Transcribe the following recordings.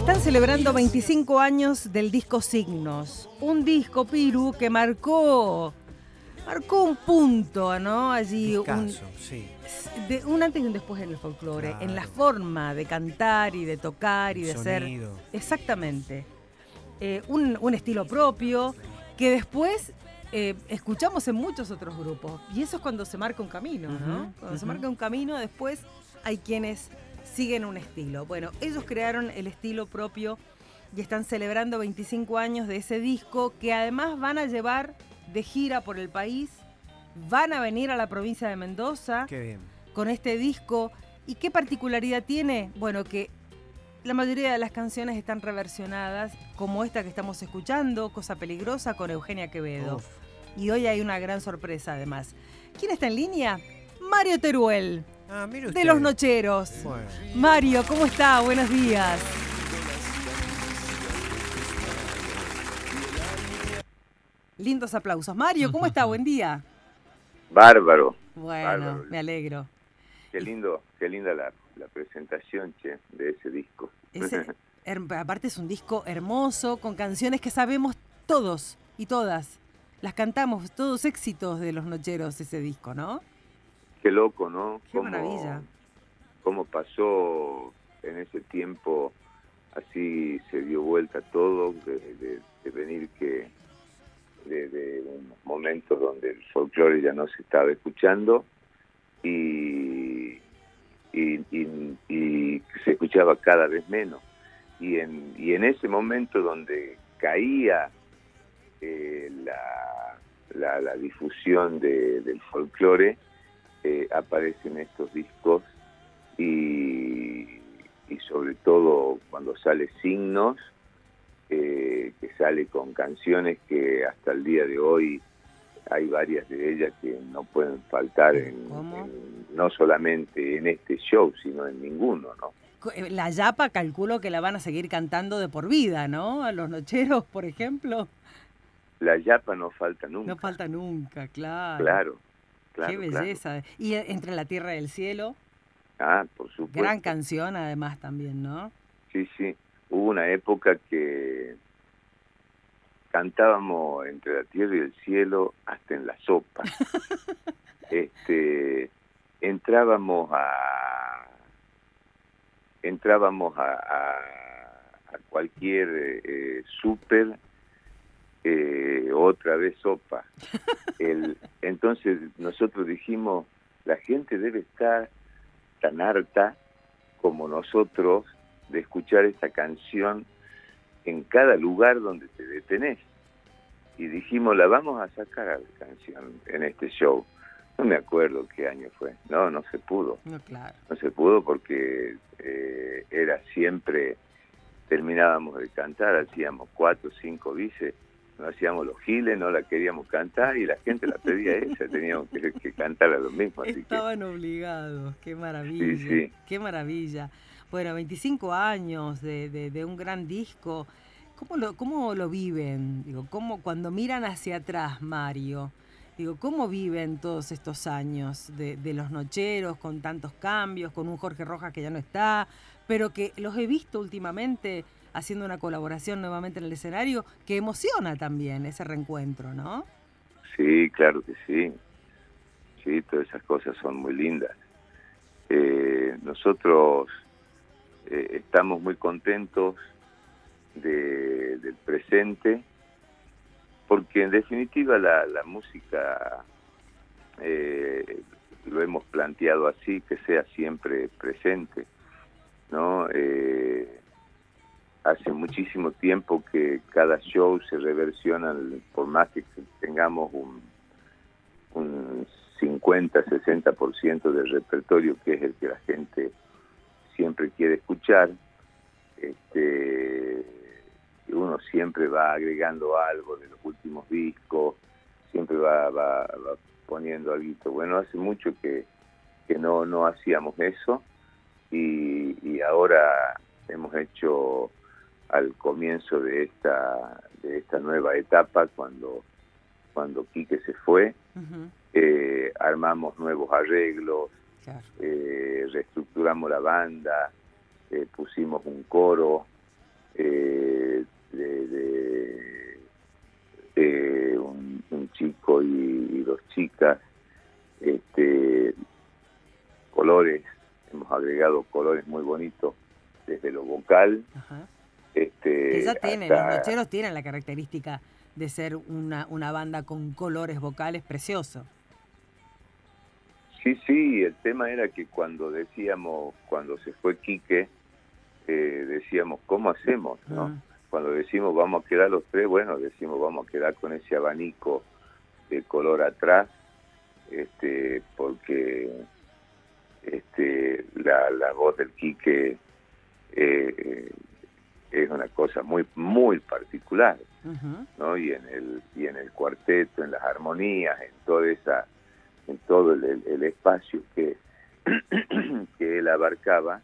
están celebrando 25 años del disco Signos. Un disco, Piru, que marcó un punto, ¿no? Allí Discazo, sí. un antes y un después en el folclore, Claro. en la forma de cantar y de tocar y de Sonido. ser. Exactamente. Un estilo propio que después escuchamos en muchos otros grupos. Y eso es cuando se marca un camino, ¿no? Cuando se marca un camino, después hay quienes siguen un estilo. Bueno, ellos crearon el estilo propio y están celebrando 25 años de ese disco, que además van a llevar de gira por el país. Van a venir a la provincia de Mendoza. Qué bien. Con este disco. ¿Y qué particularidad tiene? Bueno, que la mayoría de las canciones están reversionadas, como esta que estamos escuchando, Cosa Peligrosa, con Eugenia Quevedo. Uf. Y hoy hay una gran sorpresa además. ¿Quién está en línea? Mario Teruel, Mire de usted. Los Nocheros. Bueno. Mario, ¿cómo está? Buenos días. Lindos aplausos. Mario, ¿cómo está? Buen día. Bárbaro. Bueno, Bárbaro. me alegro. Qué linda la presentación, che, de ese disco. Aparte es un disco hermoso, con canciones que sabemos todos y todas. Las cantamos, todos éxitos de Los Nocheros, ese disco, ¿no? Qué loco, ¿no? Qué maravilla. Cómo pasó en ese tiempo, así se dio vuelta todo, de venir de unos momentos donde el folclore ya no se estaba escuchando y se escuchaba cada vez menos. Y en ese momento donde caía la difusión del folclore, aparecen estos discos y sobre todo cuando sale Signos, que sale con canciones que hasta el día de hoy hay varias de ellas que no pueden faltar no solamente en este show, sino en ninguno, ¿no? La Yapa calculo que la van a seguir cantando de por vida, ¿no? A Los Nocheros, por ejemplo. La Yapa no falta nunca. No falta nunca, claro. Claro. Qué belleza. Claro. Y Entre la Tierra y el Cielo. Por supuesto. Gran canción además también, ¿no? Sí. Hubo una época que cantábamos Entre la Tierra y el Cielo hasta en la sopa. Entrábamos a cualquier súper, otra vez sopa. Entonces nosotros dijimos, la gente debe estar tan harta como nosotros de escuchar esta canción en cada lugar donde te detenés. Y dijimos, la vamos a sacar a la canción en este show. No me acuerdo qué año fue. No se pudo. No, claro. No se pudo porque era siempre, terminábamos de cantar, hacíamos 4 o 5 bises, no hacíamos los giles, no la queríamos cantar y la gente la pedía esa, teníamos que cantar a lo mismo. Estaban obligados, qué maravilla. Sí. Qué maravilla. Bueno, 25 años de un gran disco. ¿Cómo lo viven? Digo, cuando miran hacia atrás, Mario, ¿cómo viven todos estos años de Los Nocheros, con tantos cambios, con un Jorge Rojas que ya no está, pero que los he visto últimamente haciendo una colaboración nuevamente en el escenario, que emociona también ese reencuentro, ¿no? Sí, claro que sí. Sí, todas esas cosas son muy lindas. Nosotros estamos muy contentos del presente, porque en definitiva la música lo hemos planteado así, que sea siempre presente, ¿no? Hace muchísimo tiempo que cada show se reversiona, por más que tengamos un 50-60% del repertorio, que es el que la gente siempre quiere escuchar. Uno siempre va agregando algo de los últimos discos, siempre va poniendo algo. Bueno, hace mucho que no hacíamos eso, y ahora hemos hecho, al comienzo de esta nueva etapa, cuando Quique se fue, armamos nuevos arreglos, claro. Reestructuramos la banda, pusimos un coro, un chico y dos chicas, colores, hemos agregado colores muy bonitos desde lo vocal. Ajá. Que ya tienen, hasta... los Nocheros tienen la característica de ser una banda con colores vocales preciosos. Sí, el tema era que cuando se fue Quique, decíamos, ¿cómo hacemos? ¿No? Cuando decimos vamos a quedar los tres, bueno, decimos vamos a quedar con ese abanico de color atrás, porque la voz del Quique es una cosa muy muy particular, ¿no? Y en el cuarteto, en las armonías, en todo el espacio que él abarcaba,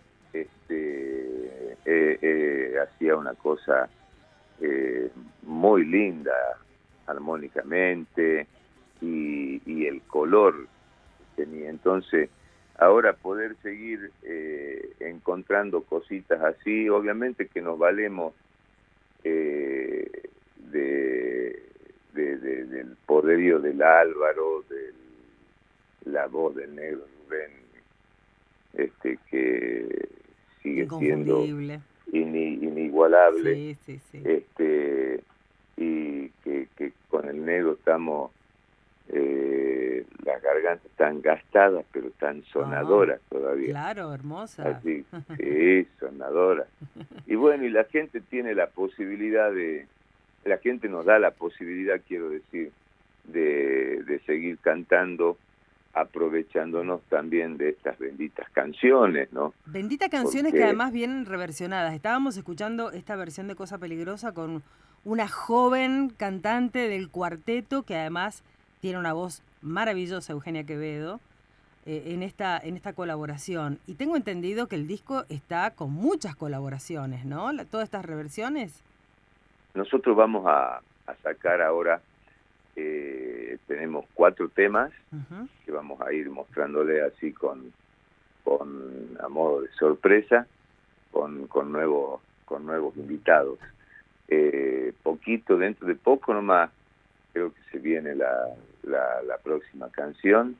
hacía una cosa muy linda armónicamente, y el color que tenía. Entonces, ahora poder seguir encontrando cositas así, obviamente que nos valemos del poderío del Álvaro, de la voz del negro Rubén, que sigue siendo inigualable. Sí. Y que con el negro estamos, las gargantas están gastadas, pero están sonadoras todavía. Claro, hermosa. Así, sí, sonadoras. Y bueno, y la gente tiene la posibilidad la gente nos da la posibilidad, quiero decir, de seguir cantando, aprovechándonos también de estas benditas canciones, ¿no? Benditas canciones que además vienen reversionadas. Estábamos escuchando esta versión de Cosa Peligrosa con una joven cantante del cuarteto que además tiene una voz maravillosa, Eugenia Quevedo, en esta colaboración. Y tengo entendido que el disco está con muchas colaboraciones, ¿no? Todas estas reversiones. Nosotros vamos a sacar ahora, tenemos 4 temas que vamos a ir mostrándole así a modo de sorpresa, con nuevos invitados. Dentro de poco nomás, creo que se viene la próxima canción,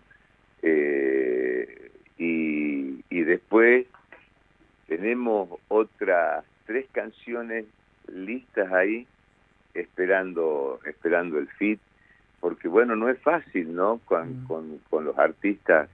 y después tenemos otras 3 canciones listas ahí, esperando el feat, porque bueno, no es fácil, ¿no? Con los artistas,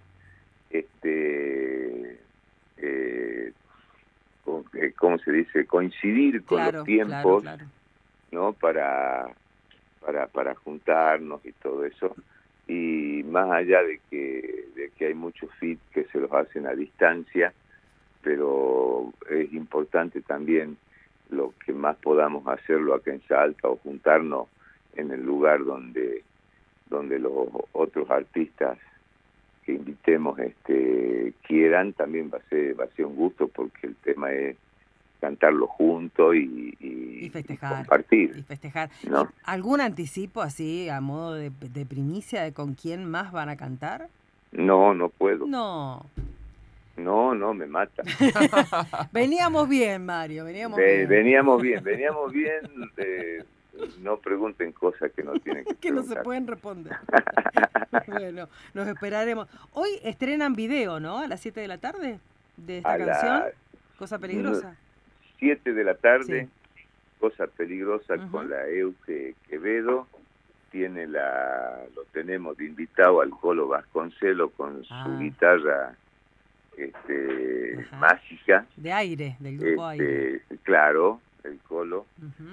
¿cómo se dice? Coincidir con los tiempos, claro. ¿No? Para juntarnos y todo eso. Y más allá de que hay muchos feat que se los hacen a distancia, pero es importante también lo que más podamos hacerlo acá en Salta, o juntarnos en el lugar donde los otros artistas que invitemos quieran. También va a ser un gusto, porque el tema es cantarlo juntos y festejar, compartir. Y festejar. ¿No? ¿Y algún anticipo así, a modo de primicia, de con quién más van a cantar? No puedo. No, me mata. Veníamos bien, Mario, veníamos bien. No pregunten cosas que no tienen que que no preguntar. se pueden responder. Bueno, nos esperaremos. Hoy estrenan video, ¿no? A las 7 de la tarde de esta canción, Cosa Peligrosa. 7 de la tarde, sí. Cosa Peligrosa, con la Quevedo. Lo tenemos de invitado al Colo Vasconcelo con su guitarra mágica. De Aire, del grupo Aire. Claro, el Colo.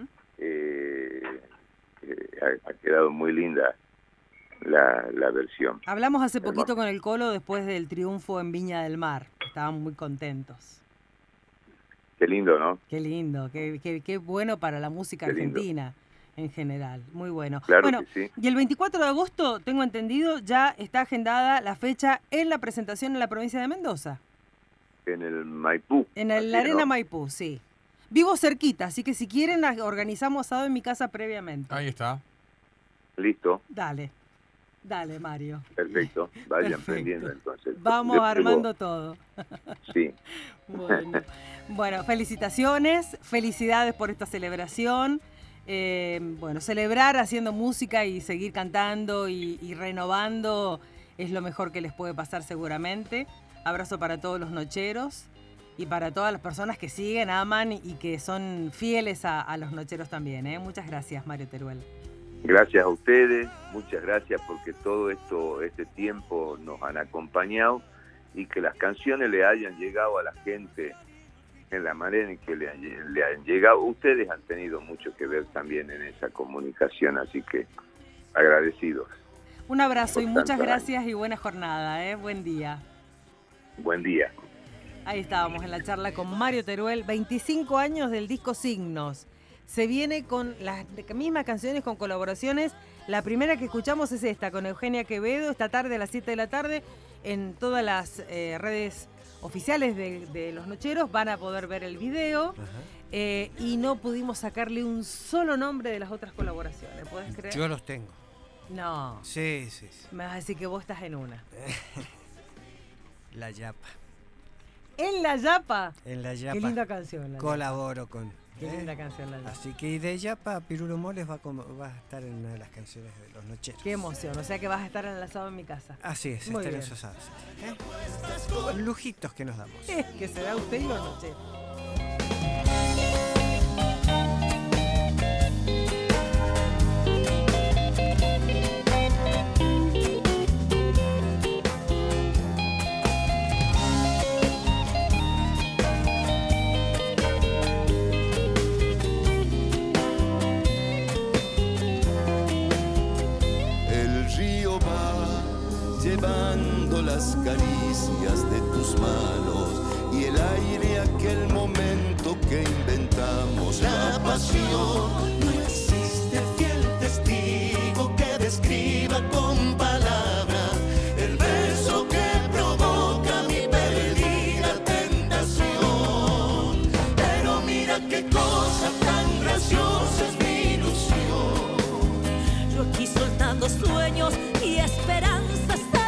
Ha quedado muy linda la versión. Hablamos hace poquito con el Colo después del triunfo en Viña del Mar. Estaban muy contentos. Qué lindo, ¿no? Qué lindo, qué bueno para la música argentina en general. Muy bueno. Claro, bueno, que sí. Y el 24 de agosto, tengo entendido, ya está agendada la fecha en la presentación en la provincia de Mendoza. En el Maipú. En la Arena Maipú, sí. Vivo cerquita, así que si quieren organizamos asado en mi casa previamente. Ahí está. Listo. Dale. Dale, Mario. Perfecto, vayan Perfecto. aprendiendo entonces. Vamos armando todo. Sí. Bueno, felicitaciones, felicidades por esta celebración. Bueno, celebrar haciendo música y seguir cantando y renovando es lo mejor que les puede pasar seguramente. Abrazo para todos los nocheros y para todas las personas que siguen, aman y que son fieles a los nocheros también. Muchas gracias, Mario Teruel. Gracias a ustedes, muchas gracias porque todo este tiempo nos han acompañado y que las canciones le hayan llegado a la gente en la manera en que le han llegado. Ustedes han tenido mucho que ver también en esa comunicación, así que agradecidos. Un abrazo y muchas gracias años. y buena jornada, Buen día. Buen día. Ahí estábamos en la charla con Mario Teruel, 25 años del disco Signos. Se viene con las mismas canciones, con colaboraciones. La primera que escuchamos es esta, con Eugenia Quevedo, esta tarde a las 7 de la tarde, en todas las redes oficiales de Los Nocheros. Van a poder ver el video. Y no pudimos sacarle un solo nombre de las otras colaboraciones, ¿puedes creer? Yo los tengo. No. Sí. Me vas a decir que vos estás en una. La Yapa. ¿En La Yapa? En La Yapa. Qué linda canción. La colaboro Yapa. con... Qué linda canción, La Yapa. Así que y de Yapa, Pirulo Moles va a estar en una de las canciones de Los Nocheros. Qué emoción, o sea que vas a estar enlazado en mi casa. Así es, Muy estar bien. enlazados. Lujitos que nos damos. Que se da usted y Los Nocheros. Llevando las caricias de tus manos y el aire, aquel momento que inventamos, la pasión. No existe fiel testigo que describa con palabras el beso que provoca mi perdida tentación. Pero mira qué cosa tan graciosa es mi ilusión. Yo aquí soltando sueños y esperando